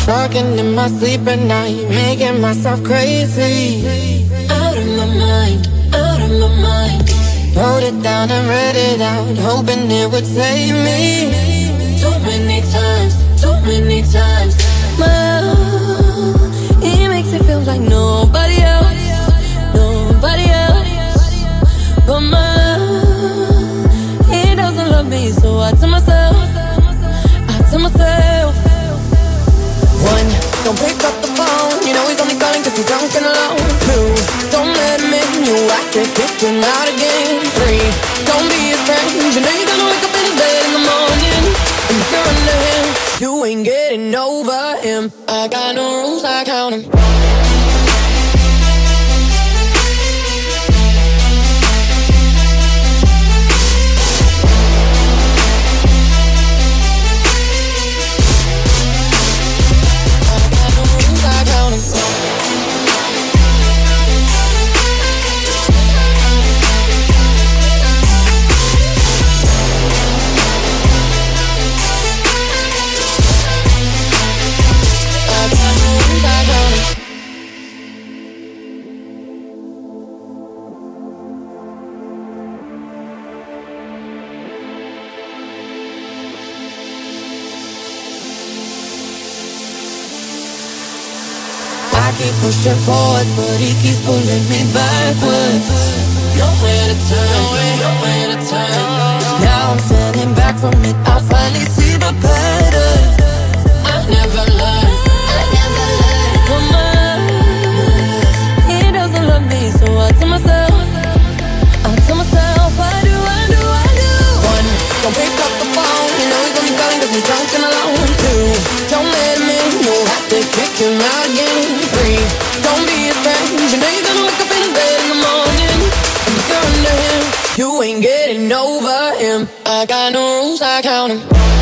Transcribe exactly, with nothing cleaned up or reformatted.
Talking in my sleep at night, making myself crazy. Out of my mind, out of my mind. Wrote it down and read it out, hoping it would save me. Too many times, too many times. My love, he makes it feel like nobody else, nobody else but my love. He doesn't love me, so I tell myself, I tell myself. One, don't pick up the phone, you know he's only calling cause he's drunk and alone. Two, don't let him in, you have to kick him out again. Three, don't be his friend, you know you're gonna wake up in his bed in the morning. And if you're under him, you ain't getting over him. I got no rules, I count him. I keep pushing forward, but he keeps pulling me backwards. Nowhere to turn, nowhere to turn. Now I'm standing back from it, I finally see the pattern. I never learned, I never learned. But my, he doesn't love me, so I tell myself, I tell myself, I do, I do, I do. One, don't pick up the phone, you know he's only calling cause he's drunk and alone. Two, don't let him in, you'll have to kick him out again. Three, don't be his friend, you know you're gonna wake up in his bed in the morning. And if you're under him, you ain't getting over him. I got no rules, I count him.